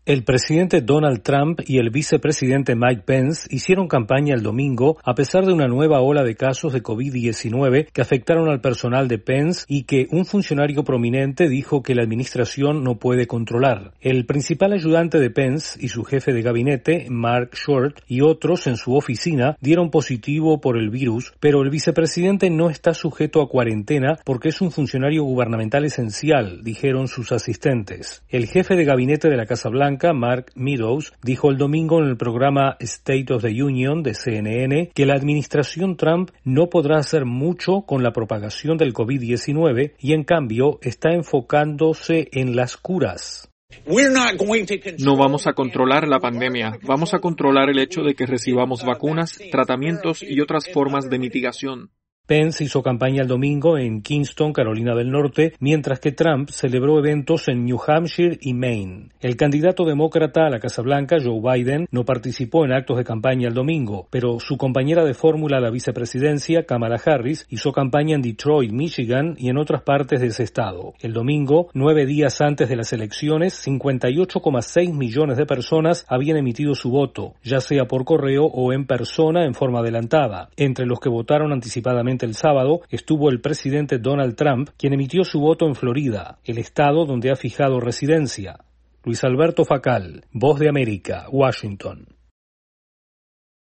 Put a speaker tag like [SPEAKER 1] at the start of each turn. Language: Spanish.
[SPEAKER 1] El presidente Donald Trump y el vicepresidente Mike Pence hicieron campaña el domingo a pesar de una nueva ola de casos de COVID-19 que afectaron al personal de Pence y que un funcionario prominente dijo que la administración no puede controlar. El principal ayudante de Pence y su jefe de gabinete, Mark Short, y otros en su oficina dieron positivo por el virus, pero el vicepresidente no está sujeto a cuarentena porque es un funcionario gubernamental esencial, dijeron sus asistentes. El jefe de gabinete de la Casa Blanca, Mark Meadows, dijo el domingo en el programa State of the Union de CNN que la administración Trump no podrá hacer mucho con la propagación del COVID-19 y en cambio está enfocándose en las curas.
[SPEAKER 2] No vamos a controlar la pandemia, vamos a controlar el hecho de que recibamos vacunas, tratamientos y otras formas de mitigación.
[SPEAKER 1] Pence hizo campaña el domingo en Kingston, Carolina del Norte, mientras que Trump celebró eventos en New Hampshire y Maine. El candidato demócrata a la Casa Blanca, Joe Biden, no participó en actos de campaña el domingo, pero su compañera de fórmula a la vicepresidencia, Kamala Harris, hizo campaña en Detroit, Michigan y en otras partes de ese estado. El domingo, 9 días antes de las elecciones, 58,6 millones de personas habían emitido su voto, ya sea por correo o en persona en forma adelantada. Entre los que votaron anticipadamente el sábado estuvo el presidente Donald Trump, quien emitió su voto en Florida, el estado donde ha fijado residencia. Luis Alberto Facal, Voz de América, Washington.